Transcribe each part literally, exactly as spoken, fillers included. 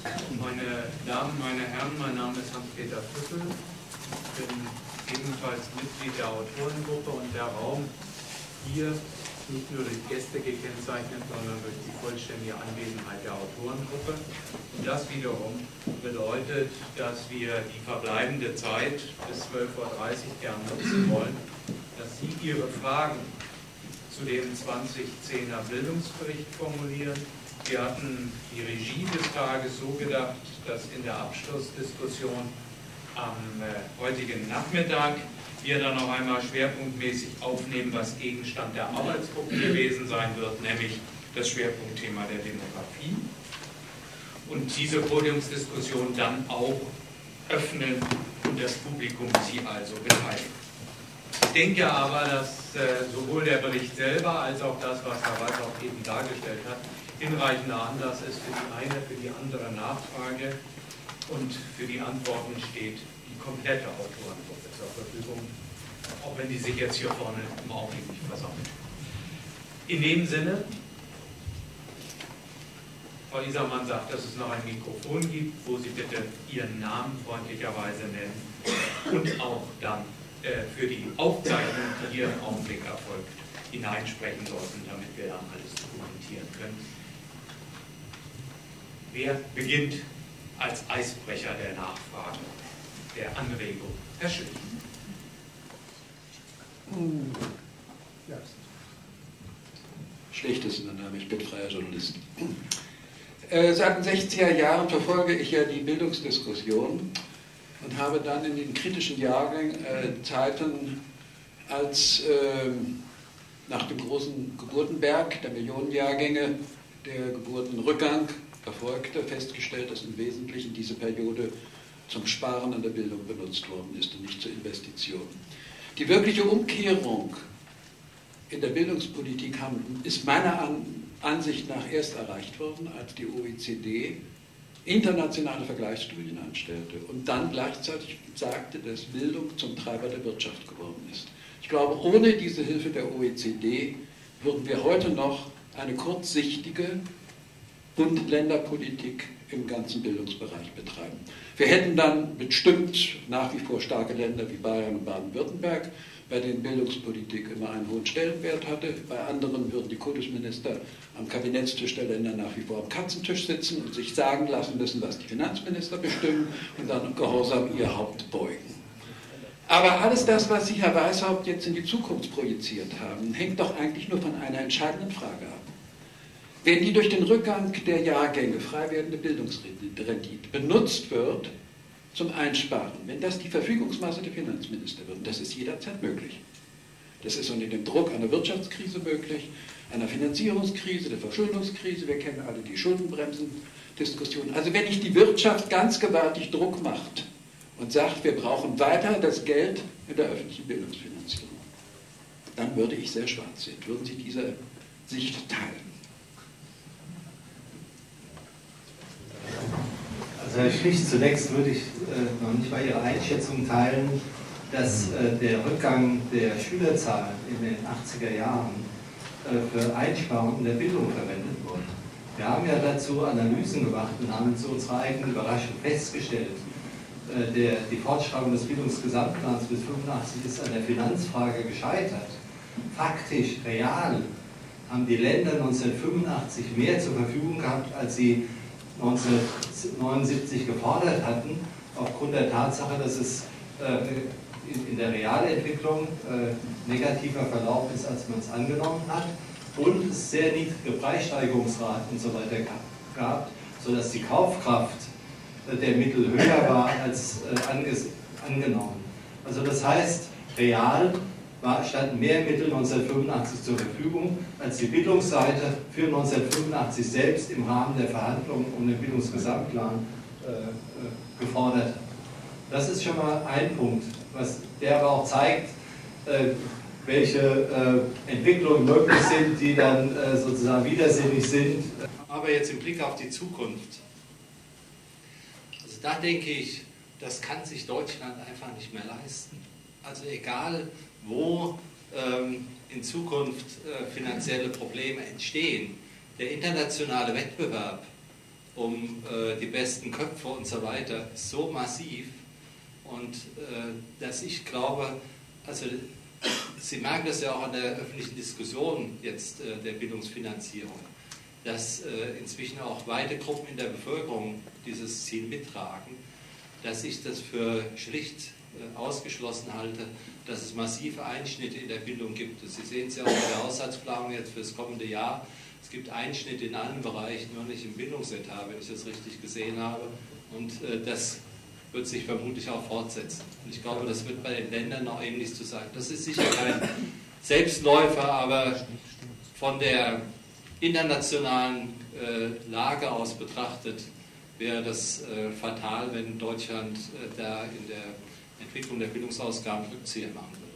Meine Damen, meine Herren, mein Name ist Hans-Peter Püffel. Ich bin ebenfalls Mitglied der Autorengruppe und der Raum hier ist nicht nur durch Gäste gekennzeichnet, sondern durch die vollständige Anwesenheit der Autorengruppe. Und das wiederum bedeutet, dass wir die verbleibende Zeit bis zwölf Uhr dreißig gern nutzen wollen, dass Sie Ihre Fragen zu dem zweitausendzehner Bildungsbericht formulieren. Wir hatten die Regie des Tages so gedacht, dass in der Abschlussdiskussion am äh, heutigen Nachmittag wir dann noch einmal schwerpunktmäßig aufnehmen, was Gegenstand der Arbeitsgruppe gewesen sein wird, nämlich das Schwerpunktthema der Demografie. Und diese Podiumsdiskussion dann auch öffnen und das Publikum sie also beteiligen. Ich denke aber, dass äh, sowohl der Bericht selber als auch das, was Herr Weiß auch eben dargestellt hat, hinreichender Anlass ist für die eine, für die andere Nachfrage, und für die Antworten steht die komplette Autorengruppe zur Verfügung, auch wenn die sich jetzt hier vorne im Augenblick nicht versammelt. In dem Sinne, Frau Isermann sagt, dass es noch ein Mikrofon gibt, wo Sie bitte Ihren Namen freundlicherweise nennen und auch dann äh, für die Aufzeichnung, die hier im Augenblick erfolgt, hineinsprechen sollten, damit wir dann alles dokumentieren können. Wer beginnt als Eisbrecher der Nachfrage, der Anregung? Herr Schütt. Ja. Schlicht ist mein Name, ich bin freier Journalist. Äh, seit den sechziger Jahren verfolge ich ja die Bildungsdiskussion und habe dann in den kritischen Jahrgängen äh, Zeiten, als äh, nach dem großen Geburtenberg der Millionenjahrgänge der Geburtenrückgang erfolgte, festgestellt, dass im Wesentlichen diese Periode zum Sparen an der Bildung benutzt worden ist und nicht zur Investition. Die wirkliche Umkehrung in der Bildungspolitik haben, ist meiner An Ansicht nach erst erreicht worden, als die O E C D internationale Vergleichsstudien anstellte und dann gleichzeitig sagte, dass Bildung zum Treiber der Wirtschaft geworden ist. Ich glaube, ohne diese Hilfe der O E C D würden wir heute noch eine kurzsichtige Bund-Länder-Politik im ganzen Bildungsbereich betreiben. Wir hätten dann bestimmt nach wie vor starke Länder wie Bayern und Baden-Württemberg, bei denen Bildungspolitik immer einen hohen Stellenwert hatte. Bei anderen würden die Kultusminister am Kabinettstisch der Länder nach wie vor am Katzentisch sitzen und sich sagen lassen müssen, was die Finanzminister bestimmen und dann gehorsam ihr Haupt beugen. Aber alles das, was Sie, Herr Weishaupt, jetzt in die Zukunft projiziert haben, hängt doch eigentlich nur von einer entscheidenden Frage ab. Wenn die durch den Rückgang der Jahrgänge frei werdende Bildungsrendite benutzt wird zum Einsparen, wenn das die Verfügungsmasse der Finanzminister wird, das ist jederzeit möglich. Das ist unter dem Druck einer Wirtschaftskrise möglich, einer Finanzierungskrise, der Verschuldungskrise, wir kennen alle die Schuldenbremsen-Diskussion. Also wenn nicht die Wirtschaft ganz gewaltig Druck macht und sagt, wir brauchen weiter das Geld in der öffentlichen Bildungsfinanzierung, dann würde ich sehr schwarz sehen. Würden Sie diese Sicht teilen? Also Herr Schlicht, zunächst würde ich äh, noch nicht mal Ihre Einschätzung teilen, dass äh, der Rückgang der Schülerzahlen in den achtziger Jahren äh, für Einsparungen in der Bildung verwendet wurde. Wir haben ja dazu Analysen gemacht und haben zu unserer eigenen Überraschung festgestellt, äh, der, die Fortschreibung des Bildungsgesamtplans bis fünfundachtzig ist an der Finanzfrage gescheitert. Faktisch, real, haben die Länder neunzehnhundertfünfundachtzig mehr zur Verfügung gehabt, als sie neunzehnhundertneunundsiebzig gefordert hatten, aufgrund der Tatsache, dass es äh, in, in der Realentwicklung äh, negativer Verlauf ist, als man es angenommen hat, und es sehr niedrige Preissteigerungsraten und so weiter gab, sodass die Kaufkraft äh, der Mittel höher war als äh, anges angenommen. Also das heißt, real war, standen mehr Mittel neunzehnhundertfünfundachtzig zur Verfügung, als die Bildungsseite für neunzehnhundertfünfundachtzig selbst im Rahmen der Verhandlungen um den Bildungsgesamtplan äh, äh, gefordert hat. Das ist schon mal ein Punkt, was der aber auch zeigt, äh, welche äh, Entwicklungen möglich sind, die dann äh, sozusagen widersinnig sind. Aber jetzt im Blick auf die Zukunft. Also da denke ich, das kann sich Deutschland einfach nicht mehr leisten. Also egal, wo ähm, in Zukunft äh, finanzielle Probleme entstehen, der internationale Wettbewerb um äh, die besten Köpfe und so weiter so massiv, und äh, dass ich glaube, also Sie merken das ja auch an der öffentlichen Diskussion jetzt äh, der Bildungsfinanzierung, dass äh, inzwischen auch weite Gruppen in der Bevölkerung dieses Ziel mittragen, dass ich das für schlicht äh, ausgeschlossen halte, dass es massive Einschnitte in der Bildung gibt. Sie sehen es ja auch bei der Haushaltsplanung jetzt für das kommende Jahr. Es gibt Einschnitte in allen Bereichen, nur nicht im Bildungsetat, wenn ich das richtig gesehen habe. Und äh, das wird sich vermutlich auch fortsetzen. Und ich glaube, das wird bei den Ländern noch ähnlich zu sein. Das ist sicher kein Selbstläufer, aber von der internationalen äh, Lage aus betrachtet wäre das äh, fatal, wenn Deutschland äh, da in der Entwicklung der Bildungsausgaben Rückzieher machen würde.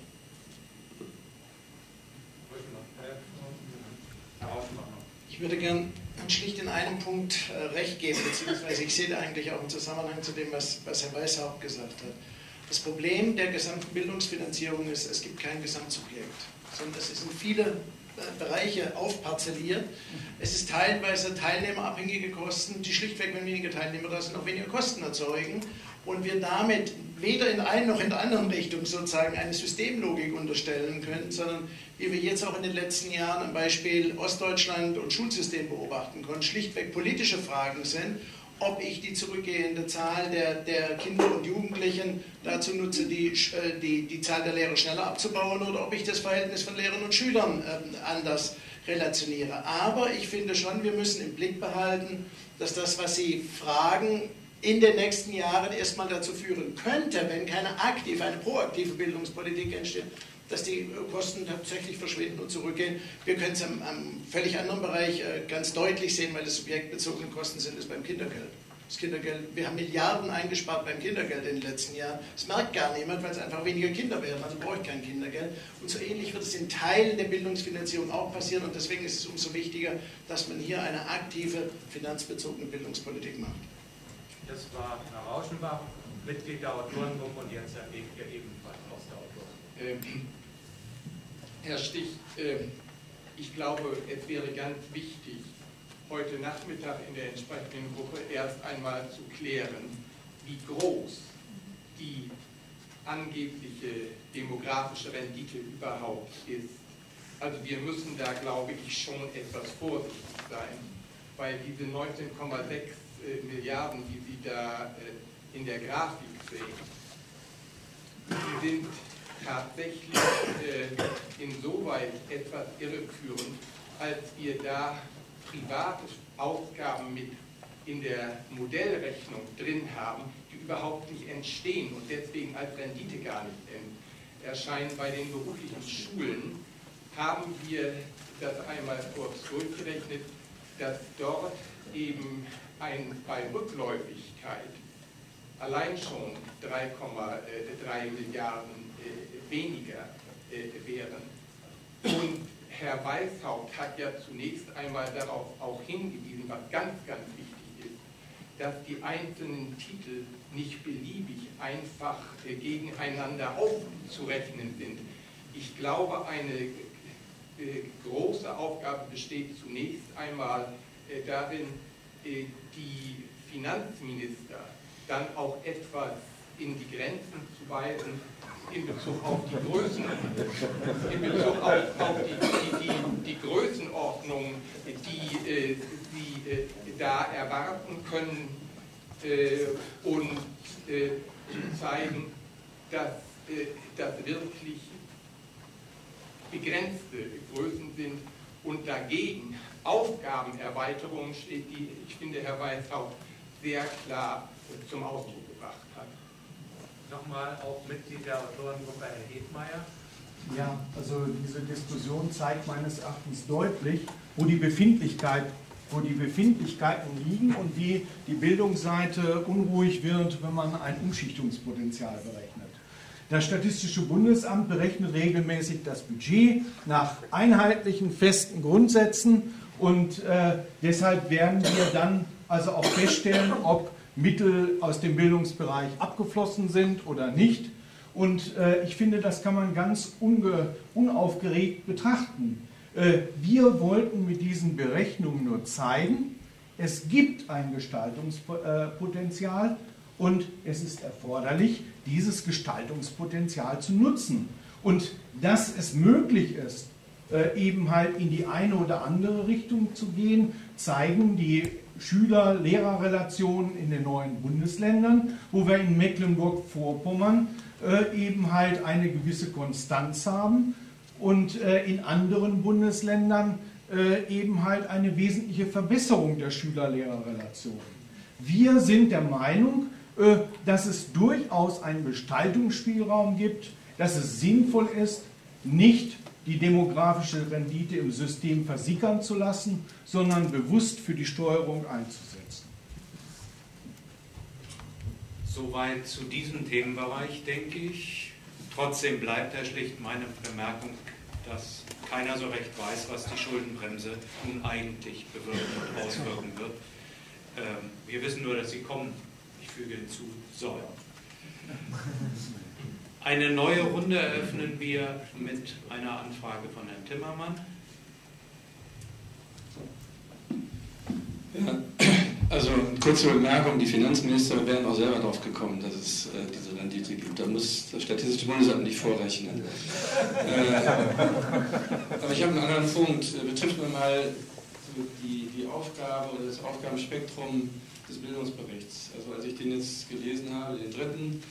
Ich würde gern schlicht in einem Punkt äh, recht geben, beziehungsweise ich sehe da eigentlich auch einen Zusammenhang zu dem, was, was Herr Weishaupt gesagt hat. Das Problem der gesamten Bildungsfinanzierung ist, es gibt kein Gesamtsubjekt, sondern es sind viele äh, Bereiche aufparzelliert. Es ist teilweise teilnehmerabhängige Kosten, die schlichtweg, wenn weniger Teilnehmer da sind, auch weniger Kosten erzeugen und wir damit weder in der einen noch in der anderen Richtung sozusagen eine Systemlogik unterstellen können, sondern wie wir jetzt auch in den letzten Jahren am Beispiel Ostdeutschland und Schulsystem beobachten konnten, schlichtweg politische Fragen sind, ob ich die zurückgehende Zahl der, der Kinder und Jugendlichen dazu nutze, die, die, die Zahl der Lehrer schneller abzubauen, oder ob ich das Verhältnis von Lehrern und Schülern äh, anders relationiere. Aber ich finde schon, wir müssen im Blick behalten, dass das, was Sie fragen, in den nächsten Jahren erstmal dazu führen könnte, wenn keine aktive, eine proaktive Bildungspolitik entsteht, dass die Kosten tatsächlich verschwinden und zurückgehen. Wir können es am, am völlig anderen Bereich äh, ganz deutlich sehen, weil es subjektbezogene Kosten sind, ist beim Kindergeld. Das Kindergeld, wir haben Milliarden eingespart beim Kindergeld in den letzten Jahren. Das merkt gar niemand, weil es einfach weniger Kinder werden, also brauche ich kein Kindergeld. Und so ähnlich wird es in Teilen der Bildungsfinanzierung auch passieren, und deswegen ist es umso wichtiger, dass man hier eine aktive, finanzbezogene Bildungspolitik macht. Das war Herr Rauschenbach, Mitglied der Autorengruppe, und jetzt Herr Bethke, ebenfalls aus der Autorengruppe. Ähm, Herr Stich, äh, ich glaube, es wäre ganz wichtig, heute Nachmittag in der entsprechenden Gruppe erst einmal zu klären, wie groß die angebliche demografische Rendite überhaupt ist. Also wir müssen da, glaube ich, schon etwas vorsichtig sein, weil diese neunzehn Komma sechs Milliarden, die Sie da äh, in der Grafik sehen, die sind tatsächlich äh, insoweit etwas irreführend, als wir da private Ausgaben mit in der Modellrechnung drin haben, die überhaupt nicht entstehen und deswegen als Rendite gar nicht erscheinen. Bei den beruflichen Schulen haben wir das einmal kurz durchgerechnet, dass dort eben ein, bei Rückläufigkeit allein schon drei Komma drei Milliarden äh, weniger äh, wären. Und Herr Weishaupt hat ja zunächst einmal darauf auch hingewiesen, was ganz, ganz wichtig ist, dass die einzelnen Titel nicht beliebig einfach äh, gegeneinander aufzurechnen sind. Ich glaube, eine äh, große Aufgabe besteht zunächst einmal äh, darin, äh, die Finanzminister dann auch etwas in die Grenzen zu weisen, in Bezug auf die Größen, in Bezug auf, auf die, die, die, die Größenordnung, die äh, sie äh, da erwarten können, äh, und äh, zu zeigen, dass äh, das wirklich begrenzte Größen sind und dagegen Aufgabenerweiterungen steht, die, ich finde, Herr Weishaupt sehr klar zum Ausdruck gebracht hat. Nochmal auch Mitglied der Autorengruppe, Herr Hedmeier. Ja, also diese Diskussion zeigt meines Erachtens deutlich, wo die Befindlichkeit, wo die Befindlichkeiten liegen und wie die Bildungsseite unruhig wird, wenn man ein Umschichtungspotenzial berechnet. Das Statistische Bundesamt berechnet regelmäßig das Budget nach einheitlichen, festen Grundsätzen, und äh, deshalb werden wir dann also auch feststellen, ob Mittel aus dem Bildungsbereich abgeflossen sind oder nicht. Und äh, ich finde, das kann man ganz unge unaufgeregt betrachten. Äh, wir wollten mit diesen Berechnungen nur zeigen, Es gibt ein Gestaltungspotenzial und es ist erforderlich, dieses Gestaltungspotenzial zu nutzen. Und dass es möglich ist, eben halt in die eine oder andere Richtung zu gehen, zeigen die Schüler-Lehrer-Relationen in den neuen Bundesländern, wo wir in Mecklenburg-Vorpommern eben halt eine gewisse Konstanz haben und in anderen Bundesländern eben halt eine wesentliche Verbesserung der Schüler-Lehrer-Relationen. Wir sind der Meinung, dass es durchaus einen Gestaltungsspielraum gibt, dass es sinnvoll ist, nicht die demografische Rendite im System versickern zu lassen, sondern bewusst für die Steuerung einzusetzen. Soweit zu diesem Themenbereich, denke ich. Trotzdem bleibt ja schlicht meine Bemerkung, dass keiner so recht weiß, was die Schuldenbremse nun eigentlich bewirken und auswirken wird. Ähm, wir wissen nur, dass sie kommen. Ich füge hinzu, soll. Eine neue Runde eröffnen wir mit einer Anfrage von Herrn Timmermann. Ja, also kurze Bemerkung, die Finanzminister wären auch selber drauf gekommen, dass es äh, diese Rendite gibt. Da muss das Statistische Bundesamt nicht vorrechnen. äh, aber ich habe einen anderen Punkt. Betrifft mir mal so die, die Aufgabe oder das Aufgabenspektrum des Bildungsberichts. Also als ich den jetzt gelesen habe, den dritten,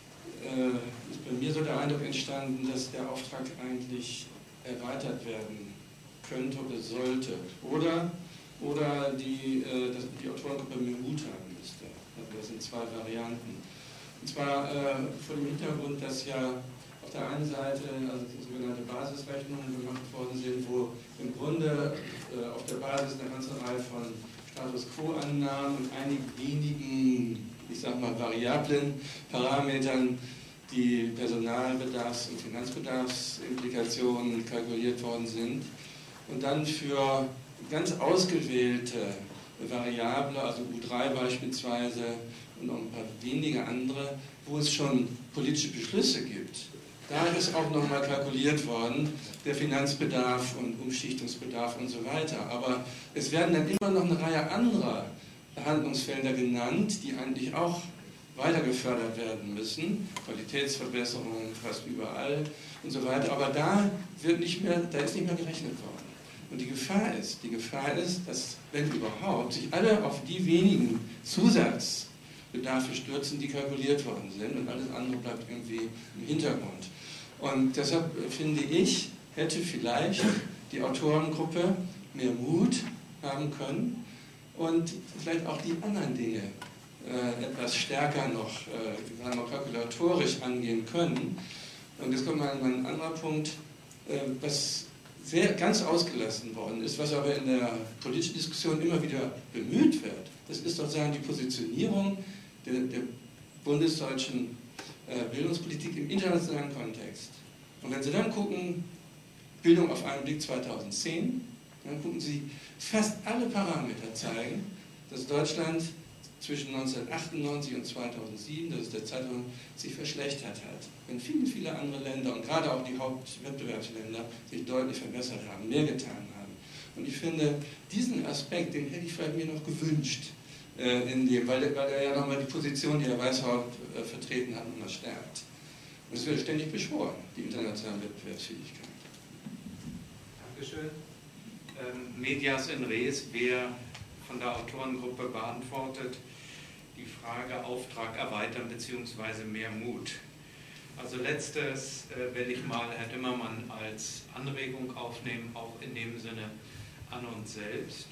äh, ist bei mir so der Eindruck entstanden, dass der Auftrag eigentlich erweitert werden könnte oder sollte. Oder oder die, äh, dass die Autorengruppe mehr Mut haben müsste. Also das sind zwei Varianten. Und zwar äh, vor dem Hintergrund, dass ja auf der einen Seite also sogenannte Basisrechnungen gemacht worden sind, wo im Grunde äh, auf der Basis eine ganze Reihe von Status Quo-Annahmen und einigen wenigen, ich sag mal, variablen Parametern die Personalbedarfs- und Finanzbedarfsimplikationen kalkuliert worden sind. Und dann für ganz ausgewählte Variable, also U drei beispielsweise und noch ein paar wenige andere, wo es schon politische Beschlüsse gibt. Da ist auch nochmal kalkuliert worden, der Finanzbedarf und Umschichtungsbedarf und so weiter. Aber es werden dann immer noch eine Reihe anderer Handlungsfelder genannt, die eigentlich auch weiter gefördert werden müssen. Qualitätsverbesserungen fast überall und so weiter. Aber da wird nicht mehr, da ist nicht mehr gerechnet worden. Und die Gefahr ist, die Gefahr ist, dass, wenn überhaupt, sich alle auf die wenigen Zusatzbedarfe stürzen, die kalkuliert worden sind und alles andere bleibt irgendwie im Hintergrund. Und deshalb finde ich, hätte vielleicht die Autorengruppe mehr Mut haben können und vielleicht auch die anderen Dinge äh, etwas stärker noch, äh, sagen wir, kalkulatorisch angehen können. Und jetzt kommt mal ein anderer Punkt, äh, was sehr ganz ausgelassen worden ist, was aber in der politischen Diskussion immer wieder bemüht wird. Das ist sozusagen die Positionierung der, der bundesdeutschen äh, Bildungspolitik im internationalen Kontext. Und wenn Sie dann gucken, Bildung auf einen Blick zweitausendzehn, dann gucken Sie, fast alle Parameter zeigen, dass Deutschland zwischen neunzehnhundertachtundneunzig und zweitausendsieben, das ist der Zeitraum, sich verschlechtert hat. Wenn viele, viele andere Länder und gerade auch die Hauptwettbewerbsländer sich deutlich verbessert haben, mehr getan haben. Und ich finde, diesen Aspekt, den hätte ich vielleicht mir noch gewünscht, äh, in dem, weil, weil er ja nochmal die Position, die Herr Weishaupt äh, vertreten hat, nochmal stärkt. Und es wird ständig beschworen, die internationale Wettbewerbsfähigkeit. Dankeschön. Ähm, Medias in res, wer von der Autorengruppe beantwortet die Frage Auftrag erweitern bzw. mehr Mut. Also letztes äh, will ich mal, Herr Timmermann, als Anregung aufnehmen, auch in dem Sinne an uns selbst.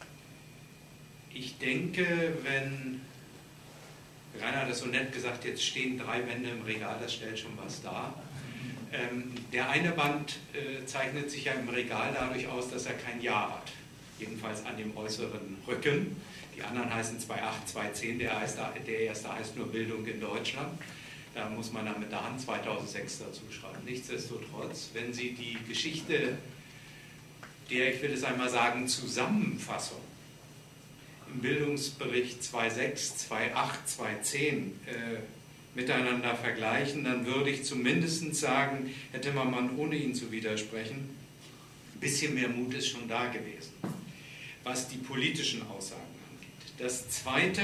Ich denke, wenn, Rainer hat das so nett gesagt, jetzt stehen drei Bände im Regal, das stellt schon was dar. Ähm, der eine Band äh, zeichnet sich ja im Regal dadurch aus, dass er kein Jahr hat. Jedenfalls an dem äußeren Rücken. Die anderen heißen zwei Komma acht, zwei Komma zehn, der, heißt, der erste heißt nur Bildung in Deutschland. Da muss man dann mit der Hand zweitausendsechs dazu schreiben. Nichtsdestotrotz, wenn Sie die Geschichte der, ich will es einmal sagen, Zusammenfassung im Bildungsbericht zweitausendsechs, zweitausendacht, zweitausendzehn äh, miteinander vergleichen, dann würde ich zumindest sagen, Herr Timmermann, ohne Ihnen zu widersprechen, ein bisschen mehr Mut ist schon da gewesen, was die politischen Aussagen Das Zweite,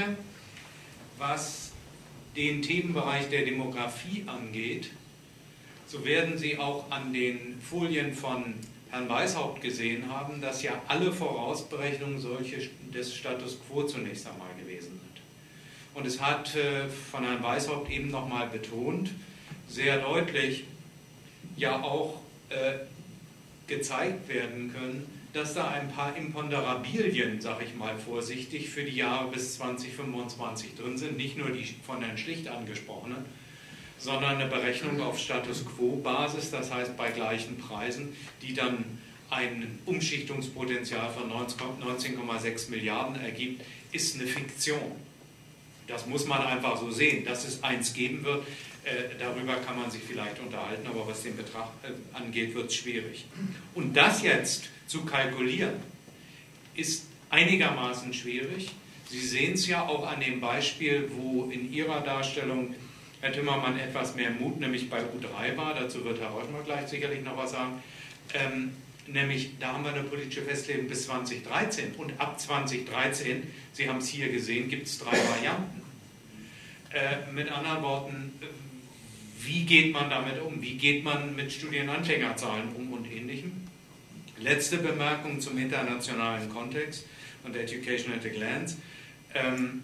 was den Themenbereich der Demografie angeht, so werden Sie auch an den Folien von Herrn Weishaupt gesehen haben, dass ja alle Vorausberechnungen solche des Status quo zunächst einmal gewesen sind. Und es hat äh, von Herrn Weishaupt eben nochmal betont, sehr deutlich, ja auch äh, gezeigt werden können, dass da ein paar Imponderabilien, sage ich mal vorsichtig, für die Jahre bis zwanzig fünfundzwanzig drin sind, nicht nur die von Herrn Schlicht angesprochenen, sondern eine Berechnung auf Status Quo-Basis, das heißt bei gleichen Preisen, die dann ein Umschichtungspotenzial von neunzehn Komma sechs Milliarden ergibt, ist eine Fiktion. Das muss man einfach so sehen, dass es eins geben wird. Äh, darüber kann man sich vielleicht unterhalten, aber was den Betrag äh, angeht, wird es schwierig. Und das jetzt zu kalkulieren, ist einigermaßen schwierig. Sie sehen es ja auch an dem Beispiel, wo in Ihrer Darstellung Herr Timmermann etwas mehr Mut, nämlich bei U drei war, dazu wird Herr Reuschmer gleich sicherlich noch was sagen, ähm, nämlich da haben wir eine politische Festlegung bis zwanzig dreizehn und ab zwanzig dreizehn, Sie haben es hier gesehen, gibt es drei Varianten. Äh, mit anderen Worten, wie geht man damit um? Wie geht man mit Studienanfängerzahlen um und Ähnlichem? Letzte Bemerkung zum internationalen Kontext und Education at a Glance. Ähm,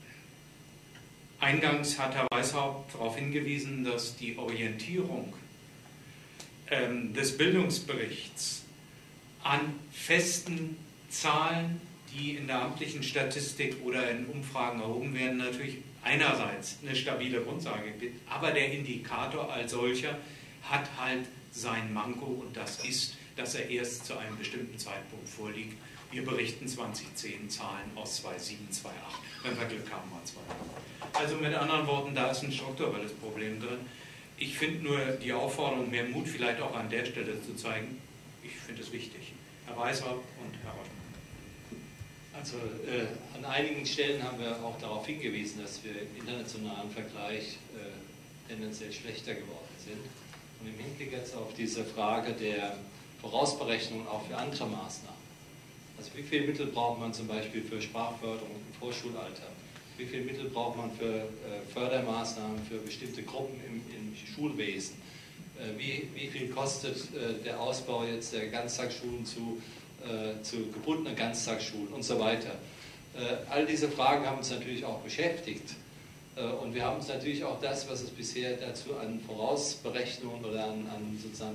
eingangs hat Herr Weishaupt darauf hingewiesen, dass die Orientierung ähm, des Bildungsberichts an festen Zahlen, die in der amtlichen Statistik oder in Umfragen erhoben werden, natürlich einerseits eine stabile Grundlage gibt, aber der Indikator als solcher hat halt sein Manko und das ist, dass er erst zu einem bestimmten Zeitpunkt vorliegt. Wir berichten zwanzig zehn Zahlen aus zweitausendsieben, zweitausendacht, wenn wir Glück haben, mal zweitausendacht. Also mit anderen Worten, da ist ein strukturelles Problem drin. Ich finde nur die Aufforderung, mehr Mut vielleicht auch an der Stelle zu zeigen, ich finde es wichtig. Herr Weishaupt und Herr Reuschmer. Also äh, an einigen Stellen haben wir auch darauf hingewiesen, dass wir im internationalen Vergleich äh, tendenziell schlechter geworden sind. Und im Hinblick jetzt auf diese Frage der Vorausberechnung auch für andere Maßnahmen. Also wie viel Mittel braucht man zum Beispiel für Sprachförderung im Vorschulalter? Wie viel Mittel braucht man für äh, Fördermaßnahmen für bestimmte Gruppen im, im Schulwesen? Äh, wie, wie viel kostet äh, der Ausbau jetzt der Ganztagsschulen zu zu gebundenen Ganztagsschulen und so weiter. All diese Fragen haben uns natürlich auch beschäftigt und wir haben uns natürlich auch das, was es bisher dazu an Vorausberechnungen oder an, an sozusagen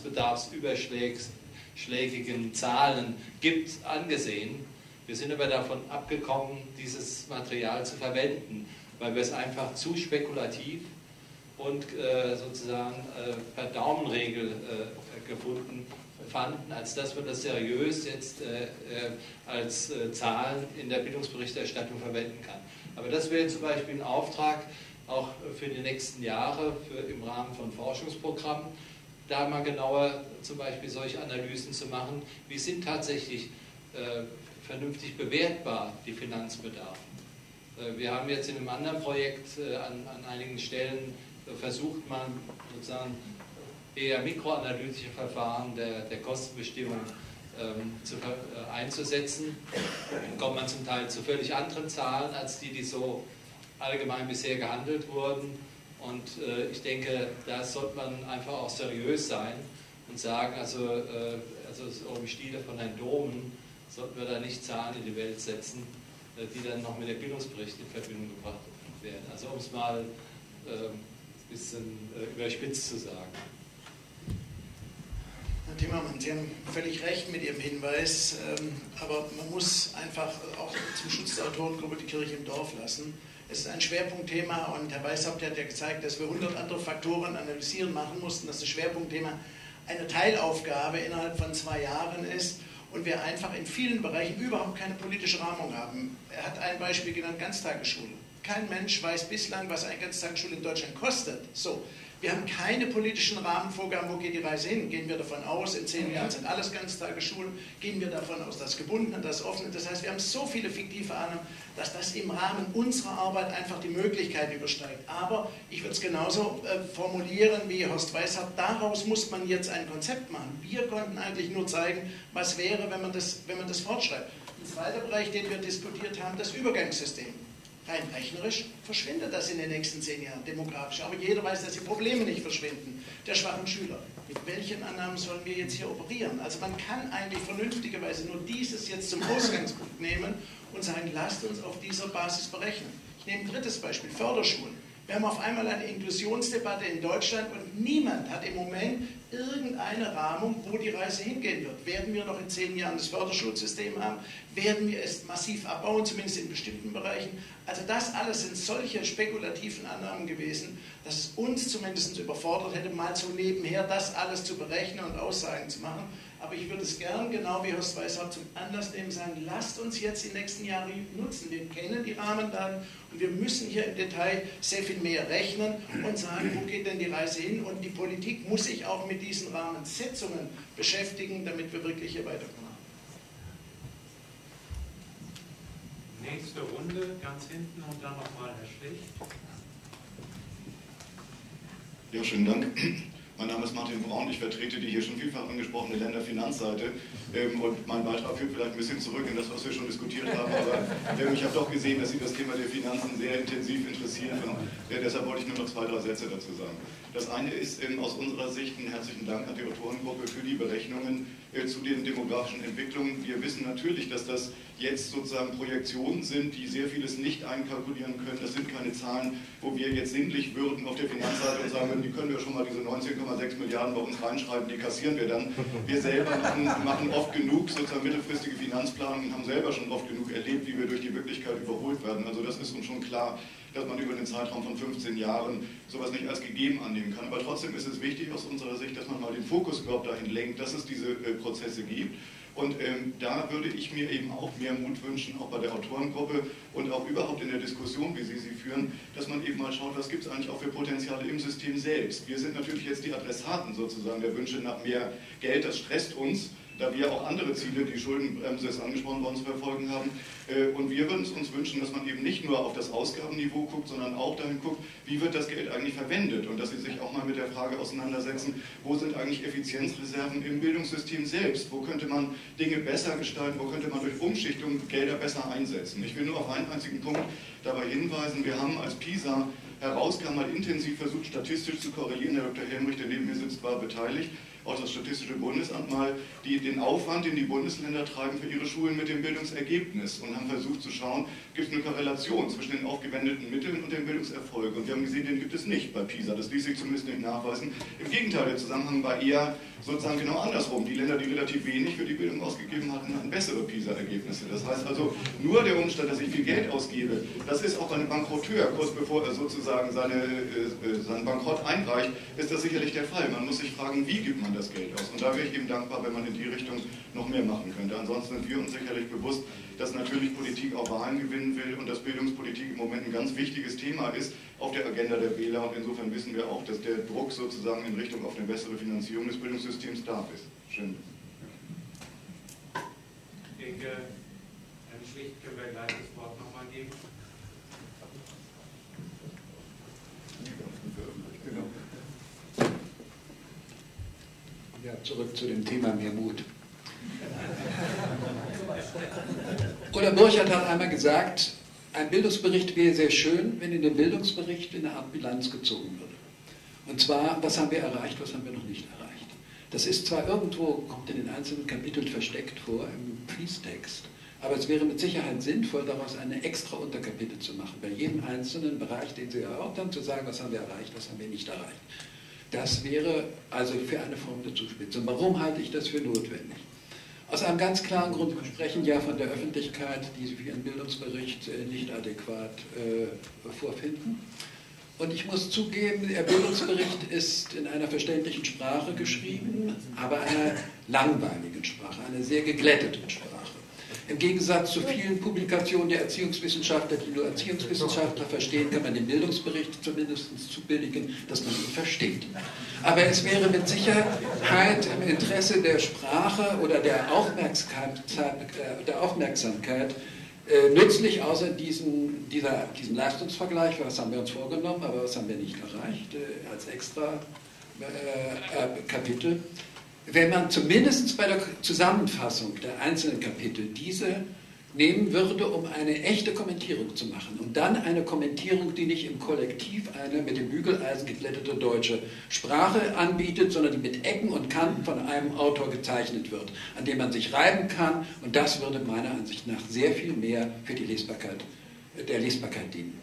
Finanzbedarfsüberschlägigen Zahlen gibt, angesehen. Wir sind aber davon abgekommen, dieses Material zu verwenden, weil wir es einfach zu spekulativ und sozusagen per Daumenregel gefunden fanden, als dass wir das seriös jetzt äh, als äh, Zahlen in der Bildungsberichterstattung verwenden kann. Aber das wäre zum Beispiel ein Auftrag auch für die nächsten Jahre für, im Rahmen von Forschungsprogrammen, da mal genauer zum Beispiel solche Analysen zu machen, wie sind tatsächlich äh, vernünftig bewertbar die Finanzbedarfe. Äh, wir haben jetzt in einem anderen Projekt äh, an, an einigen Stellen äh, versucht, man sozusagen eher mikroanalytische Verfahren der, der Kostenbestimmung ähm, zu, äh, einzusetzen. Dann kommt man zum Teil zu völlig anderen Zahlen, als die, die so allgemein bisher gehandelt wurden. Und äh, ich denke, da sollte man einfach auch seriös sein und sagen, also, äh, also so im Stile von Herrn Domen sollten wir da nicht Zahlen in die Welt setzen, äh, die dann noch mit der Bildungsbericht in Verbindung gebracht werden. Also um es mal äh, ein bisschen äh, überspitzt zu sagen. Herr Timmermann, Sie haben völlig recht mit Ihrem Hinweis, aber man muss einfach auch zum Schutz der Autorengruppe die Kirche im Dorf lassen. Es ist ein Schwerpunktthema und Herr Weishaupt hat ja gezeigt, dass wir hundert andere Faktoren analysieren machen mussten, dass das Schwerpunktthema eine Teilaufgabe innerhalb von zwei Jahren ist und wir einfach in vielen Bereichen überhaupt keine politische Rahmung haben. Er hat ein Beispiel genannt, Ganztagesschule. Kein Mensch weiß bislang, was eine Ganztagesschule in Deutschland kostet. So. Wir haben keine politischen Rahmenvorgaben, wo geht die Reise hin. Gehen wir davon aus, in zehn Jahren sind alles Ganztagesschulen, gehen wir davon aus, das Gebundene, das Offene. Das heißt, wir haben so viele fiktive Annahmen, dass das im Rahmen unserer Arbeit einfach die Möglichkeit übersteigt. Aber ich würde es genauso äh, formulieren wie Horst Weishaupt, daraus muss man jetzt ein Konzept machen. Wir konnten eigentlich nur zeigen, was wäre, wenn man das, wenn man das fortschreibt. Ein zweiter Bereich, den wir diskutiert haben, das Übergangssystem. Rein rechnerisch verschwindet das in den nächsten zehn Jahren, demografisch. Aber jeder weiß, dass die Probleme nicht verschwinden, der schwachen Schüler. Mit welchen Annahmen sollen wir jetzt hier operieren? Also man kann eigentlich vernünftigerweise nur dieses jetzt zum Ausgangspunkt nehmen und sagen, lasst uns auf dieser Basis berechnen. Ich nehme ein drittes Beispiel, Förderschulen. Wir haben auf einmal eine Inklusionsdebatte in Deutschland und niemand hat im Moment irgendeine Rahmung, wo die Reise hingehen wird. Werden wir noch in zehn Jahren das Förderschulsystem haben? Werden wir es massiv abbauen, zumindest in bestimmten Bereichen? Also das alles sind solche spekulativen Annahmen gewesen, dass es uns zumindest überfordert hätte, mal so nebenher das alles zu berechnen und Aussagen zu machen. Aber ich würde es gern, genau wie Horst Weishaupt, zum Anlass nehmen, sagen, lasst uns jetzt die nächsten Jahre nutzen. Wir kennen die Rahmendaten und wir müssen hier im Detail sehr viel mehr rechnen und sagen, wo geht denn die Reise hin? Und die Politik muss sich auch mit diesen Rahmensetzungen beschäftigen, damit wir wirklich hier weiterkommen. Nächste Runde, ganz hinten und dann nochmal Herr Schlicht. Ja, schönen Dank. Mein Name ist Martin Braun, ich vertrete die hier schon vielfach angesprochene Länderfinanzseite ähm, und mein Beitrag führt vielleicht ein bisschen zurück in das, was wir schon diskutiert haben, aber ähm, ich habe doch gesehen, dass Sie das Thema der Finanzen sehr intensiv interessieren und äh, deshalb wollte ich nur noch zwei, drei Sätze dazu sagen. Das eine ist ähm, aus unserer Sicht ein herzlichen Dank an die Autorengruppe für die Berechnungen äh, zu den demografischen Entwicklungen. Wir wissen natürlich, dass das jetzt sozusagen Projektionen sind, die sehr vieles nicht einkalkulieren können. Das sind keine Zahlen, wo wir jetzt sinnlich würden auf der Finanzseite und sagen würden, die können wir schon mal diese neunzehn Komma sechs Milliarden bei uns reinschreiben, die kassieren wir dann. Wir selber machen, machen oft genug sozusagen mittelfristige Finanzplanungen und haben selber schon oft genug erlebt, wie wir durch die Wirklichkeit überholt werden. Also das ist uns schon klar, dass man über den Zeitraum von fünfzehn Jahren sowas nicht als gegeben annehmen kann. Aber trotzdem ist es wichtig aus unserer Sicht, dass man mal den Fokus überhaupt dahin lenkt, dass es diese äh, Prozesse gibt. Und ähm, da würde ich mir eben auch mehr Mut wünschen, auch bei der Autorengruppe und auch überhaupt in der Diskussion, wie Sie sie führen, dass man eben mal schaut, was gibt es eigentlich auch für Potenziale im System selbst. Wir sind natürlich jetzt die Adressaten sozusagen der Wünsche nach mehr Geld, das stresst uns, da wir auch andere Ziele, die Schuldenbremse ist angesprochen worden, zu verfolgen haben. Und wir würden es uns wünschen, dass man eben nicht nur auf das Ausgabenniveau guckt, sondern auch dahin guckt, wie wird das Geld eigentlich verwendet und dass Sie sich auch mal mit der Frage auseinandersetzen, wo sind eigentlich Effizienzreserven im Bildungssystem selbst, wo könnte man Dinge besser gestalten, wo könnte man durch Umschichtung Gelder besser einsetzen. Ich will nur auf einen einzigen Punkt dabei hinweisen, wir haben als PISA herauskam, mal intensiv versucht, statistisch zu korrelieren, Herr Doktor Helmrich, der neben mir sitzt, war beteiligt, auch das Statistische Bundesamt mal, die, den Aufwand, den die Bundesländer treiben für ihre Schulen mit dem Bildungsergebnis und haben versucht zu schauen, gibt es eine Korrelation zwischen den aufgewendeten Mitteln und dem Bildungserfolg. Und wir haben gesehen, den gibt es nicht bei PISA, das ließ sich zumindest nicht nachweisen. Im Gegenteil, der Zusammenhang war eher sozusagen genau andersrum. Die Länder, die relativ wenig für die Bildung ausgegeben hatten, hatten bessere PISA-Ergebnisse. Das heißt also, nur der Umstand, dass ich viel Geld ausgebe, das ist auch bei einem Bankrotteur, kurz bevor er sozusagen seine, äh, seinen Bankrott einreicht, ist das sicherlich der Fall. Man muss sich fragen, wie gibt man das Geld aus? Und da wäre ich eben dankbar, wenn man in die Richtung noch mehr machen könnte. Ansonsten sind wir uns sicherlich bewusst, dass natürlich Politik auch Wahlen gewinnen will und dass Bildungspolitik im Moment ein ganz wichtiges Thema ist auf der Agenda der Wähler. Und insofern wissen wir auch, dass der Druck sozusagen in Richtung auf eine bessere Finanzierung des Bildungssystems da ist. Schön. Ich denke, Herrn Schlicht können wir gleich das Wort nochmal geben. Ja, zurück zu dem Thema mehr Mut. Oder Burchard hat einmal gesagt, ein Bildungsbericht wäre sehr schön, wenn in dem Bildungsbericht eine Art Bilanz gezogen würde. Und zwar, was haben wir erreicht, was haben wir noch nicht erreicht. Das ist zwar irgendwo, kommt in den einzelnen Kapiteln versteckt vor, im Fließtext, aber es wäre mit Sicherheit sinnvoll, daraus eine extra Unterkapitel zu machen, bei jedem einzelnen Bereich, den Sie erörtern, zu sagen, was haben wir erreicht, was haben wir nicht erreicht. Das wäre also für eine Form der Zuspitzung. Warum halte ich das für notwendig? Aus einem ganz klaren Grund, wir sprechen ja von der Öffentlichkeit, die Sie für Ihren Bildungsbericht nicht adäquat äh, vorfinden. Und ich muss zugeben, der Bildungsbericht ist in einer verständlichen Sprache geschrieben, aber einer langweiligen Sprache, einer sehr geglätteten Sprache. Im Gegensatz zu vielen Publikationen der Erziehungswissenschaftler, die nur Erziehungswissenschaftler verstehen, kann man den Bildungsbericht zumindest zubilligen, dass man ihn versteht. Aber es wäre mit Sicherheit im Interesse der Sprache oder der Aufmerksamkeit, der Aufmerksamkeit äh, nützlich, außer diesen, dieser, diesem Leistungsvergleich, was haben wir uns vorgenommen, aber was haben wir nicht erreicht, äh, als extra äh, äh, Kapitel, wenn man zumindest bei der Zusammenfassung der einzelnen Kapitel diese nehmen würde, um eine echte Kommentierung zu machen. Und dann eine Kommentierung, die nicht im Kollektiv eine mit dem Bügeleisen geglättete deutsche Sprache anbietet, sondern die mit Ecken und Kanten von einem Autor gezeichnet wird, an dem man sich reiben kann. Und das würde meiner Ansicht nach sehr viel mehr für die Lesbarkeit, der Lesbarkeit dienen.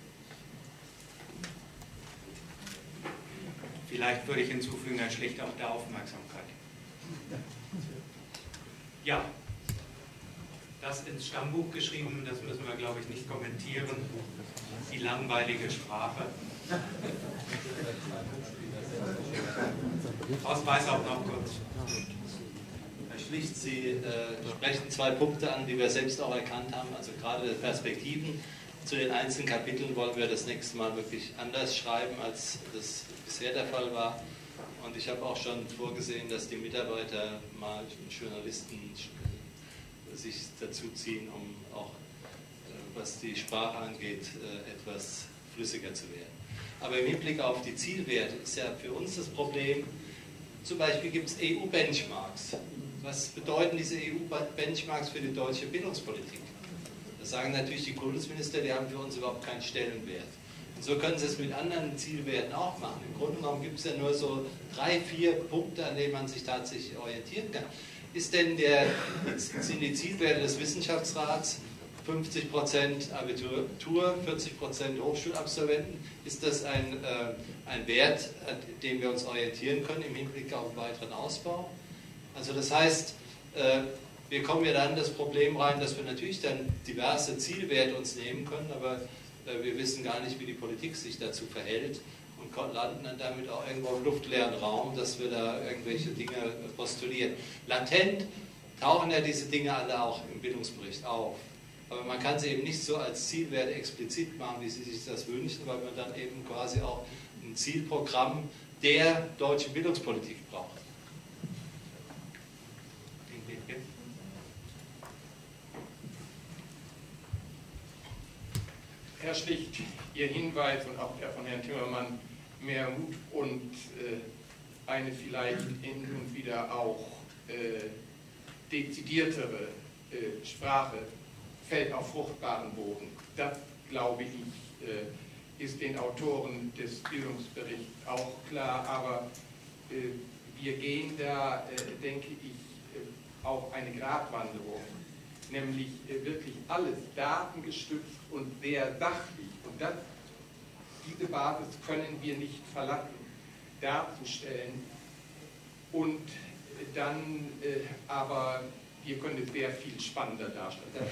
Vielleicht würde ich hinzufügen, dann schlicht auch der Aufmerksamkeit. Ja, das ins Stammbuch geschrieben, das müssen wir, glaube ich, nicht kommentieren. Die langweilige Sprache. Aus Weißhaupt noch kurz. Herr Schlicht, Sie äh, sprechen zwei Punkte an, die wir selbst auch erkannt haben, also gerade Perspektiven. Zu den einzelnen Kapiteln wollen wir das nächste Mal wirklich anders schreiben, als das bisher der Fall war. Und ich habe auch schon vorgesehen, dass die Mitarbeiter mal Journalisten sich dazu ziehen, um auch, was die Sprache angeht, etwas flüssiger zu werden. Aber im Hinblick auf die Zielwerte ist ja für uns das Problem, zum Beispiel gibt es E U-Benchmarks. Was bedeuten diese E U-Benchmarks für die deutsche Bildungspolitik? Das sagen natürlich die Kultusminister, die haben für uns überhaupt keinen Stellenwert. Und so können sie es mit anderen Zielwerten auch machen. Im Grunde genommen gibt es ja nur so drei, vier Punkte, an denen man sich tatsächlich orientieren kann. Ist denn der, sind die Zielwerte des Wissenschaftsrats fünfzig Prozent Abitur, vierzig Prozent Hochschulabsolventen? Ist das ein, äh, ein Wert, an dem wir uns orientieren können im Hinblick auf einen weiteren Ausbau? Also das heißt, äh, wir kommen ja dann in das Problem rein, dass wir natürlich dann diverse Zielwerte uns nehmen können, aber äh, wir wissen gar nicht, wie die Politik sich dazu verhält und landen dann damit auch irgendwo im luftleeren Raum, dass wir da irgendwelche Dinge postulieren. Latent tauchen ja diese Dinge alle auch im Bildungsbericht auf. Aber man kann sie eben nicht so als Zielwerte explizit machen, wie Sie sich das wünschen, weil man dann eben quasi auch ein Zielprogramm der deutschen Bildungspolitik braucht. Herr Schlicht, Ihr Hinweis und auch der von Herrn Timmermann, mehr Mut und äh, eine vielleicht hin und wieder auch äh, dezidiertere äh, Sprache fällt auf fruchtbaren Boden. Das, glaube ich, äh, ist den Autoren des Bildungsberichts auch klar, aber äh, wir gehen da, äh, denke ich, äh, auf eine Gratwanderung, nämlich äh, wirklich alles datengestützt und sehr sachlich. Und das, diese Basis können wir nicht verlassen, darzustellen. Und dann äh, aber, wir können es sehr viel spannender darstellen.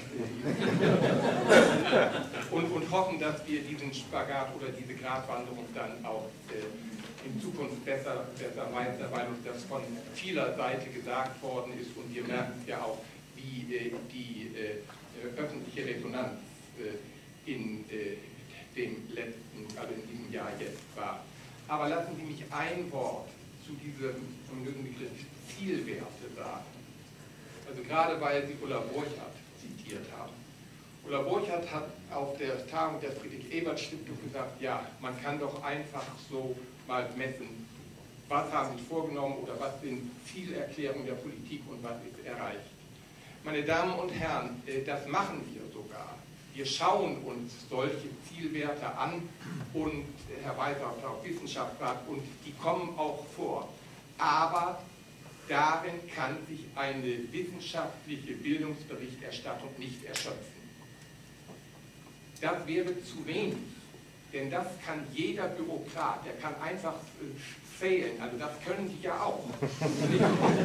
und, und hoffen, dass wir diesen Spagat oder diese Gratwanderung dann auch äh, in Zukunft besser, besser meistern, weil uns das von vieler Seite gesagt worden ist. Und wir merken es ja auch, wie äh, die äh, öffentliche Resonanz äh, in äh, dem letzten, also in diesem Jahr jetzt war. Aber lassen Sie mich ein Wort zu diesem Begriff Zielwerte sagen. Also gerade weil Sie Ulla Borchardt zitiert haben. Ulla Borchardt hat auf der Tagung der Friedrich-Ebert-Stiftung gesagt, ja, man kann doch einfach so mal messen, was haben Sie vorgenommen oder was sind Zielerklärungen der Politik und was ist erreicht. Meine Damen und Herren, das machen wir sogar. Wir schauen uns solche Zielwerte an und Herr Weißhaupt auch Wissenschaftsrat und die kommen auch vor. Aber darin kann sich eine wissenschaftliche Bildungsberichterstattung nicht erschöpfen. Das wäre zu wenig, denn das kann jeder Bürokrat, der kann einfach äh, failen, also das können die ja auch. und,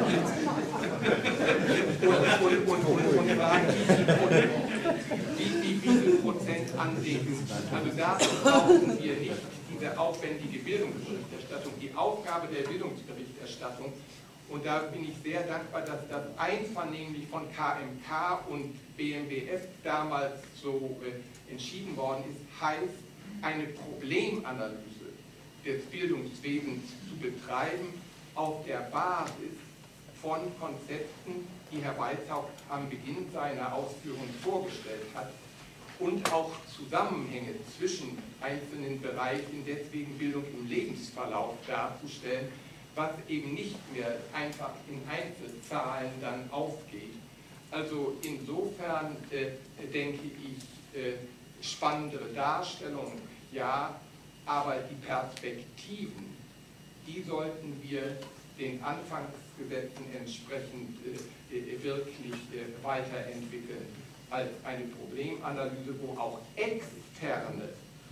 und, und, und, und sagen, wie, wie, wie viel Prozent anlegen. Also dazu brauchen wir nicht diese aufwendige Bildungsberichterstattung. Die Aufgabe der Bildungsberichterstattung, und da bin ich sehr dankbar, dass das einvernehmlich von K M K und B M W F damals so äh, entschieden worden ist, heißt, eine Problemanalyse des Bildungswesens zu betreiben auf der Basis von Konzepten, die Herr Weißhaupt am Beginn seiner Ausführungen vorgestellt hat und auch Zusammenhänge zwischen einzelnen Bereichen, deswegen Bildung im Lebensverlauf darzustellen, was eben nicht mehr einfach in Einzelzahlen dann aufgeht. Also insofern äh, denke ich, äh, spannendere Darstellung, ja, aber die Perspektiven, die sollten wir den Anfangsgesetzen entsprechend äh, wirklich äh, weiterentwickeln als eine Problemanalyse, wo auch externe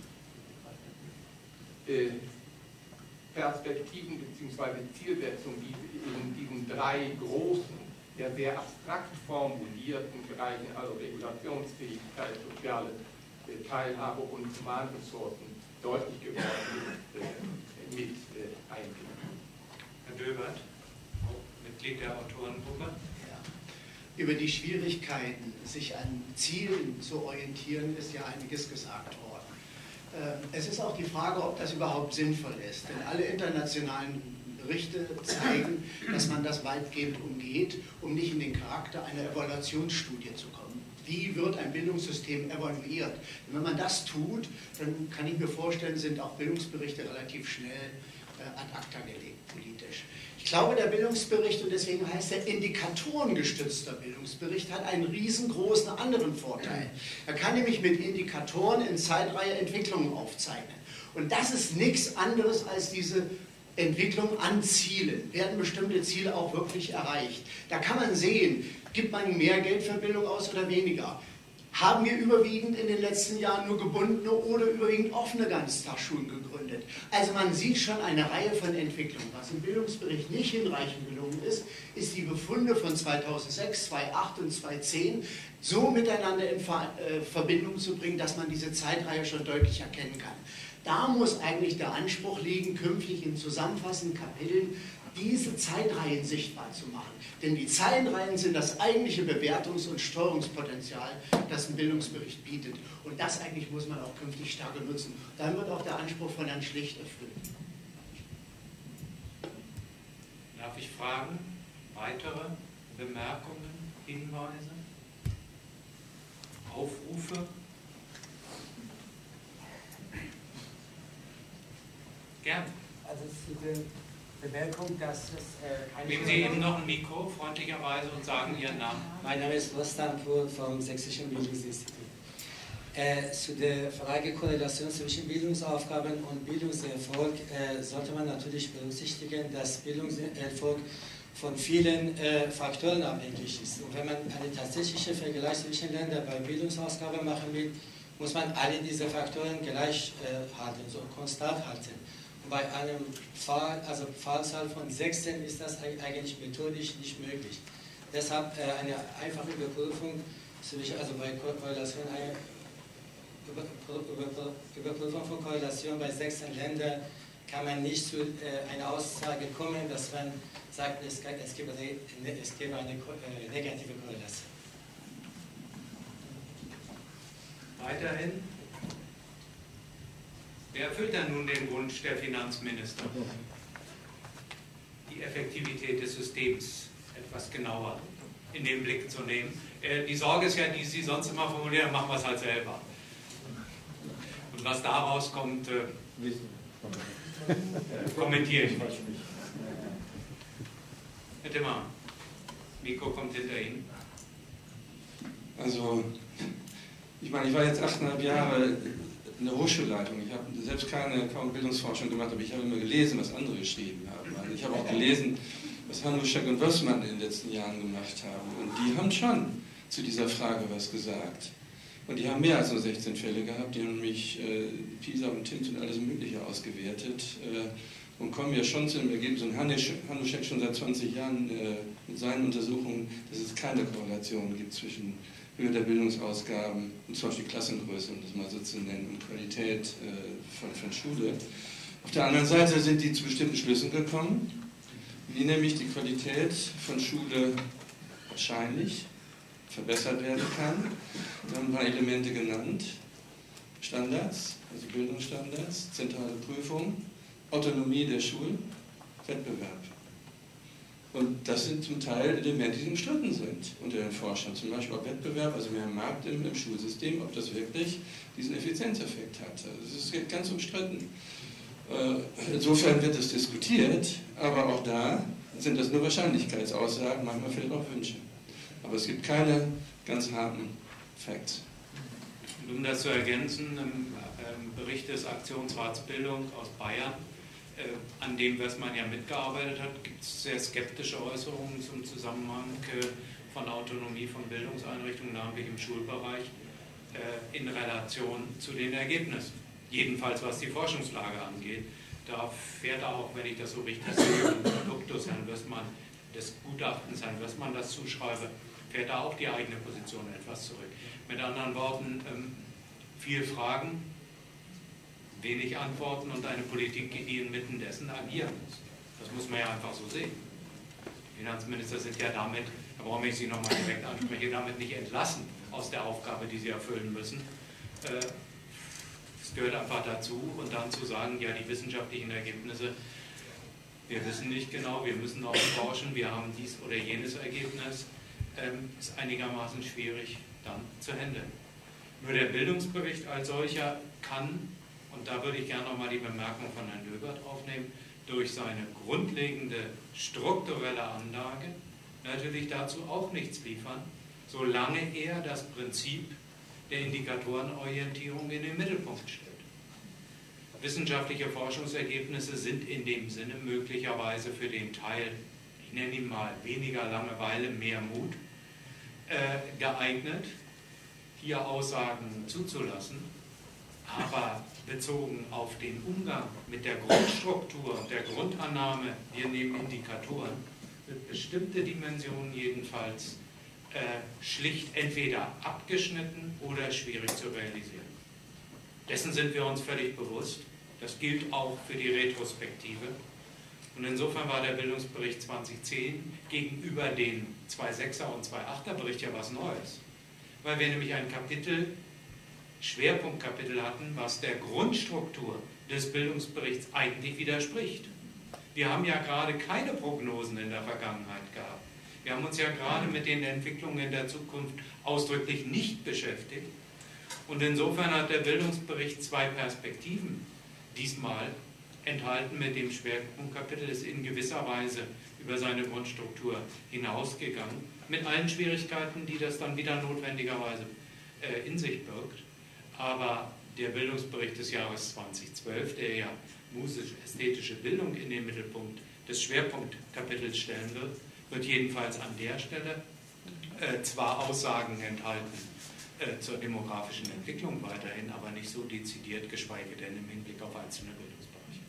äh, Perspektiven bzw. Zielsetzungen, die in diesen drei großen, ja sehr abstrakt formulierten Bereichen, also Regulationsfähigkeit, soziale äh, Teilhabe und Humanressourcen, deutlich geworden ist, äh, mit äh, eingenommen. Herr Döbert, Mitglied der Autorengruppe. Ja. Über die Schwierigkeiten, sich an Zielen zu orientieren, ist ja einiges gesagt worden. Es ist auch die Frage, ob das überhaupt sinnvoll ist, denn alle internationalen Berichte zeigen, dass man das weitgehend umgeht, um nicht in den Charakter einer Evaluationsstudie zu kommen. Wie wird ein Bildungssystem evaluiert? Und wenn man das tut, dann kann ich mir vorstellen, sind auch Bildungsberichte relativ schnell ad acta gelegt, politisch. Ich glaube, der Bildungsbericht, und deswegen heißt er indikatorengestützter Bildungsbericht, hat einen riesengroßen anderen Vorteil. Er kann nämlich mit Indikatoren in Zeitreihe Entwicklungen aufzeichnen. Und das ist nichts anderes als diese Entwicklung an Zielen. Werden bestimmte Ziele auch wirklich erreicht? Da kann man sehen, gibt man mehr Geld für Bildung aus oder weniger? Haben wir überwiegend in den letzten Jahren nur gebundene oder überwiegend offene Ganztagsschulen gegründet? Also man sieht schon eine Reihe von Entwicklungen. Was im Bildungsbericht nicht hinreichend gelungen ist, ist die Befunde von zweitausendsechs, zweitausendacht und zweitausendzehn so miteinander in Verbindung zu bringen, dass man diese Zeitreihe schon deutlich erkennen kann. Da muss eigentlich der Anspruch liegen, künftig in zusammenfassenden Kapiteln diese Zeitreihen sichtbar zu machen. Denn die Zeitreihen sind das eigentliche Bewertungs- und Steuerungspotenzial, das ein Bildungsbericht bietet. Und das eigentlich muss man auch künftig stärker nutzen. Dann wird auch der Anspruch von Herrn Schlicht erfüllt. Darf ich fragen? Weitere Bemerkungen, Hinweise, Aufrufe? Gern. Also zu der Bemerkung, dass es äh, Nehmen Sie eben noch ein Mikro, freundlicherweise, und sagen Ihren Namen. Mein Name ist Rostanpur vom Sächsischen Bildungsinstitut. Äh, zu der Frage Korrelation zwischen Bildungsaufgaben und Bildungserfolg äh, sollte man natürlich berücksichtigen, dass Bildungserfolg von vielen äh, Faktoren abhängig ist. Und wenn man einen tatsächlichen Vergleich zwischen Ländern bei Bildungsausgaben machen will, muss man alle diese Faktoren gleich äh, halten, so konstant halten. Bei einem Fall, also Fallzahl von sechzehn ist das eigentlich methodisch nicht möglich. Deshalb äh, eine einfache Überprüfung, also bei Korrelation, eine Über, Über, Überprüfung von Korrelation bei sechzehn Ländern kann man nicht zu äh, einer Aussage kommen, dass man sagt, es, es, gibt, eine, es gibt eine äh, negative Korrelation. Weiterhin. Wer erfüllt denn nun den Wunsch der Finanzminister, die Effektivität des Systems etwas genauer in den Blick zu nehmen? Äh, die Sorge ist ja, die Sie sonst immer formulieren, machen wir es halt selber. Und was daraus kommt, äh, kommentiere ich nicht. Herr Timmer, Mikro kommt hinter Ihnen. Also, ich meine, ich war jetzt achteinhalb Jahre in der Hochschulleitung. Ich habe selbst keine kaum Bildungsforschung gemacht, aber ich habe immer gelesen, was andere geschrieben haben. Also ich habe auch gelesen, was Hanuschek und Wössmann in den letzten Jahren gemacht haben. Und die haben schon zu dieser Frage was gesagt. Und die haben mehr als nur sechzehn Fälle gehabt. Die haben nämlich äh, PISA und T I M S und alles Mögliche ausgewertet äh, und kommen ja schon zu dem Ergebnis. Und Hanuschek schon seit zwanzig Jahren äh, mit seinen Untersuchungen, dass es keine Korrelation gibt zwischen Höhe der Bildungsausgaben und zum Beispiel Klassengröße, um das mal so zu nennen, und Qualität äh, von, von Schule. Auf der anderen Seite sind die zu bestimmten Schlüssen gekommen, wie nämlich die Qualität von Schule wahrscheinlich verbessert werden kann. Wir haben ein paar Elemente genannt. Standards, also Bildungsstandards, zentrale Prüfung, Autonomie der Schulen, Wettbewerb. Und das sind zum Teil Elemente, die umstritten sind unter den Forschern. Zum Beispiel auch Wettbewerb, also mehr Markt im, im Schulsystem, ob das wirklich diesen Effizienzeffekt hat. Also das ist ganz umstritten. Äh, insofern wird es diskutiert, aber auch da sind das nur Wahrscheinlichkeitsaussagen, manchmal vielleicht auch Wünsche. Aber es gibt keine ganz harten Facts. Und um das zu ergänzen, im Bericht des Aktionsrats Bildung aus Bayern, äh, an dem Westmann ja mitgearbeitet hat, gibt es sehr skeptische Äußerungen zum Zusammenhang äh, von Autonomie von Bildungseinrichtungen, namentlich im Schulbereich, äh, in Relation zu den Ergebnissen. Jedenfalls was die Forschungslage angeht. Da fährt er auch, wenn ich das so richtig sehe, im Duktus Herrn Westmann, des Gutachtens Herrn Westmann das zuschreibe, fährt da auch die eigene Position etwas zurück. Mit anderen Worten, ähm, viel Fragen, wenig Antworten und eine Politik, die inmitten dessen agieren muss. Das muss man ja einfach so sehen. Die Finanzminister sind ja damit, da brauche ich Sie nochmal direkt ansprechen, damit nicht entlassen aus der Aufgabe, die sie erfüllen müssen. Es gehört einfach dazu und dann zu sagen, ja, die wissenschaftlichen Ergebnisse, wir wissen nicht genau, wir müssen auch forschen, wir haben dies oder jenes Ergebnis, ist einigermaßen schwierig dann zu handeln. Nur der Bildungsbericht als solcher kann, und da würde ich gerne nochmal die Bemerkung von Herrn Löbert aufnehmen, durch seine grundlegende strukturelle Anlage natürlich dazu auch nichts liefern, solange er das Prinzip der Indikatorenorientierung in den Mittelpunkt stellt. Wissenschaftliche Forschungsergebnisse sind in dem Sinne möglicherweise für den Teil, ich nenne ihn mal weniger Langeweile, mehr Mut, äh, geeignet, hier Aussagen zuzulassen, aber bezogen auf den Umgang mit der Grundstruktur und der Grundannahme, wir nehmen Indikatoren, wird bestimmte Dimensionen jedenfalls äh, schlicht entweder abgeschnitten oder schwierig zu realisieren. Dessen sind wir uns völlig bewusst. Das gilt auch für die Retrospektive. Und insofern war der Bildungsbericht zweitausendzehn gegenüber den zwei Komma sechser und zwei Komma achter Bericht ja was Neues. Weil wir nämlich ein Kapitel, Schwerpunktkapitel hatten, was der Grundstruktur des Bildungsberichts eigentlich widerspricht. Wir haben ja gerade keine Prognosen in der Vergangenheit gehabt. Wir haben uns ja gerade mit den Entwicklungen in der Zukunft ausdrücklich nicht beschäftigt. Und insofern hat der Bildungsbericht zwei Perspektiven diesmal enthalten. Mit dem Schwerpunktkapitel ist in gewisser Weise über seine Grundstruktur hinausgegangen, mit allen Schwierigkeiten, die das dann wieder notwendigerweise äh, in sich birgt. Aber der Bildungsbericht des Jahres zweitausendzwölf, der ja musisch-ästhetische Bildung in den Mittelpunkt des Schwerpunktkapitels stellen wird, wird jedenfalls an der Stelle äh, zwar Aussagen enthalten äh, zur demografischen Entwicklung weiterhin, aber nicht so dezidiert, geschweige denn im Hinblick auf einzelne Bildungsbereiche.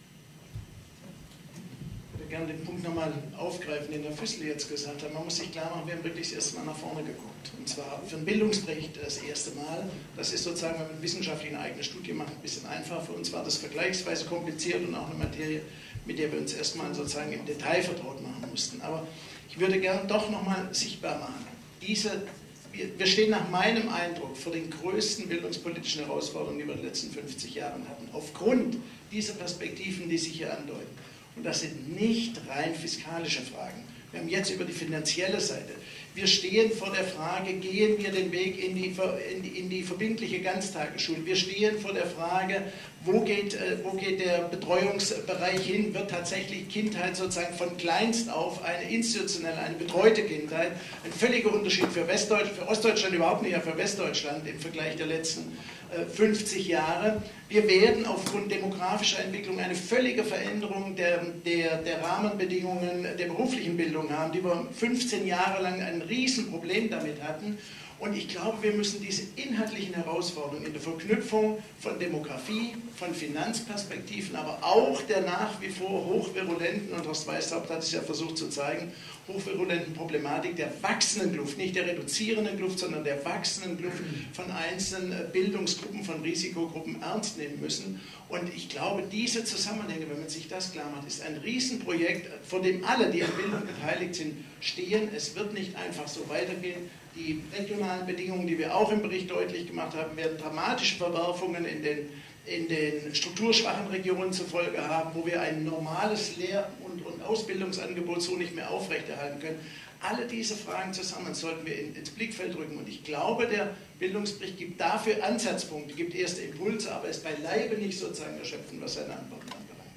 Ich würde gerne den Punkt nochmal aufgreifen, den Herr Füssli jetzt gesagt hat. Man muss sich klar machen, wir haben wirklich das erste Mal nach vorne geguckt. Und zwar für einen Bildungsbericht das erste Mal. Das ist sozusagen, wenn man wissenschaftlich eine eigene Studie macht, ein bisschen einfach. Für uns war das vergleichsweise kompliziert und auch eine Materie, mit der wir uns erstmal sozusagen im Detail vertraut machen mussten. Aber ich würde gerne doch nochmal sichtbar machen. Diese, wir, wir stehen nach meinem Eindruck vor den größten bildungspolitischen Herausforderungen, die wir in den letzten fünfzig Jahren hatten. Aufgrund dieser Perspektiven, die sich hier andeuten. Und das sind nicht rein fiskalische Fragen. Wir haben jetzt über die finanzielle Seite. Wir stehen vor der Frage, gehen wir den Weg in die, in die, in die verbindliche Ganztagesschule? Wir stehen vor der Frage, wo geht, wo geht der Betreuungsbereich hin? Wird tatsächlich Kindheit sozusagen von kleinst auf eine institutionelle, eine betreute Kindheit? Ein völliger Unterschied für Westdeutschland, für Ostdeutschland überhaupt nicht, aber für Westdeutschland im Vergleich der letzten fünfzig Jahre. Wir werden aufgrund demografischer Entwicklung eine völlige Veränderung der, der, der Rahmenbedingungen der beruflichen Bildung haben, die wir fünfzehn Jahre lang ein Riesenproblem damit hatten. Und ich glaube, wir müssen diese inhaltlichen Herausforderungen in der Verknüpfung von Demografie, von Finanzperspektiven, aber auch der nach wie vor hochvirulenten, und Horst Weishaupt hat es ja versucht zu zeigen, hochvirulenten Problematik der wachsenden Kluft, nicht der reduzierenden Kluft, sondern der wachsenden Kluft von einzelnen Bildungsgruppen, von Risikogruppen ernst nehmen müssen. Und ich glaube, diese Zusammenhänge, wenn man sich das klar macht, ist ein Riesenprojekt, vor dem alle, die an Bildung beteiligt sind, stehen. Es wird nicht einfach so weitergehen. Die regionalen Bedingungen, die wir auch im Bericht deutlich gemacht haben, werden dramatische Verwerfungen in den, in den strukturschwachen Regionen zur Folge haben, wo wir ein normales Lehr- und, und Ausbildungsangebot so nicht mehr aufrechterhalten können. Alle diese Fragen zusammen sollten wir in, ins Blickfeld rücken. Und ich glaube, der Bildungsbericht gibt dafür Ansatzpunkte, gibt erste Impulse, aber ist beileibe nicht sozusagen erschöpfend, was seine Antworten anbelangt.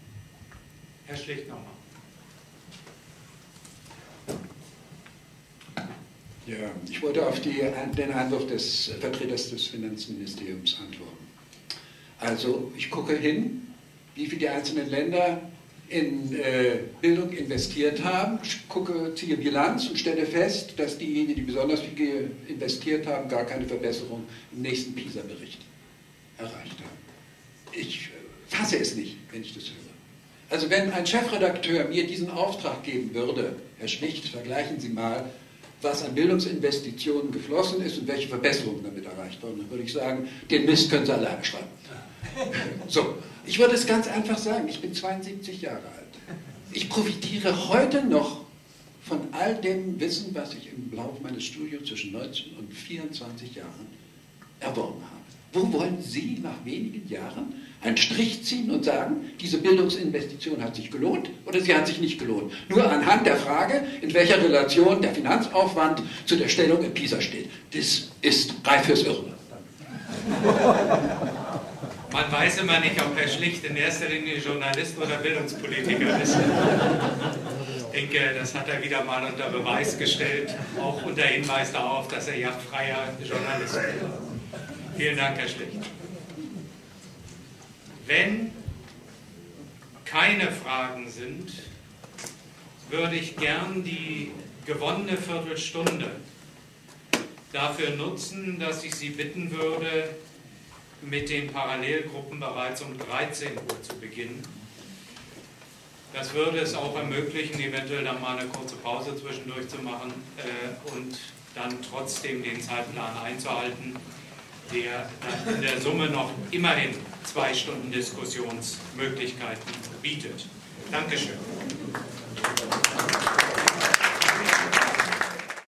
Herr Schlicht nochmal. Ja, ich wollte auf die, den Einwurf des Vertreters des Finanzministeriums antworten. Also ich gucke hin, wie viel die einzelnen Länder in äh, Bildung investiert haben, ich gucke, ziehe Bilanz und stelle fest, dass diejenigen, die besonders viel investiert haben, gar keine Verbesserung im nächsten PISA-Bericht erreicht haben. Ich äh, fasse es nicht, wenn ich das höre. Also wenn ein Chefredakteur mir diesen Auftrag geben würde, Herr Schlicht, vergleichen Sie mal, was an Bildungsinvestitionen geflossen ist und welche Verbesserungen damit erreicht wurden, dann würde ich sagen, den Mist können Sie alleine schreiben. So, ich würde es ganz einfach sagen, ich bin zweiundsiebzig Jahre alt. Ich profitiere heute noch von all dem Wissen, was ich im Laufe meines Studiums zwischen neunzehn und vierundzwanzig Jahren erworben habe. Wo wollen Sie nach wenigen Jahren einen Strich ziehen und sagen, diese Bildungsinvestition hat sich gelohnt oder sie hat sich nicht gelohnt? Nur anhand der Frage, in welcher Relation der Finanzaufwand zu der Stellung in PISA steht. Das ist reif fürs Irren. Man weiß immer nicht, ob Herr Schlicht in erster Linie Journalist oder Bildungspolitiker ist. Ich denke, das hat er wieder mal unter Beweis gestellt, auch unter Hinweis darauf, dass er ja freier Journalist ist. Vielen Dank, Herr Schlicht. Wenn keine Fragen sind, würde ich gern die gewonnene Viertelstunde dafür nutzen, dass ich Sie bitten würde, mit den Parallelgruppen bereits um dreizehn Uhr zu beginnen. Das würde es auch ermöglichen, eventuell dann mal eine kurze Pause zwischendurch zu machen äh, und dann trotzdem den Zeitplan einzuhalten, der dann in der Summe noch immerhin zwei Stunden Diskussionsmöglichkeiten bietet. Dankeschön.